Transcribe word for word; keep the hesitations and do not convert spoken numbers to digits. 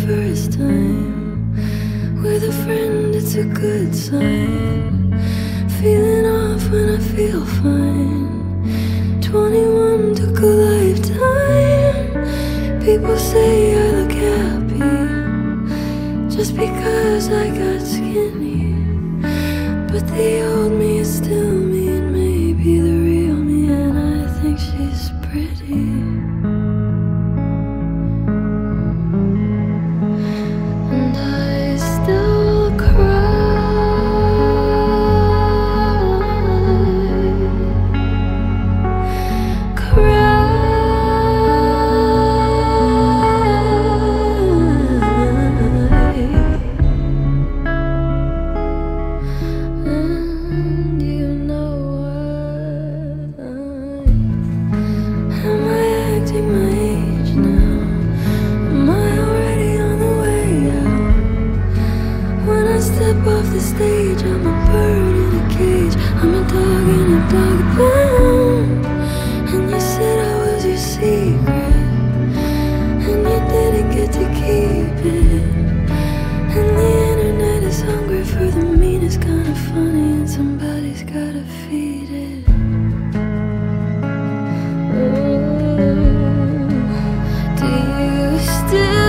first time. With a friend, it's a good sign. Feeling off when I feel fine. twenty-one took a lifetime. People say I look happy just because I got skinny, but the old me is still me, and maybe the real me, and I think she's pretty. And I still cry, cry. And you know what? Am I acting my age now? Am I already on the way out? When I step off the stage, I'm a bird in a cage. I'm a dog in a dog pound. And you said I was your secret, and you didn't get to keep it. And the internet is hungry for the meanest kind of funny, and somebody's gotta feed it. Ooh, do you still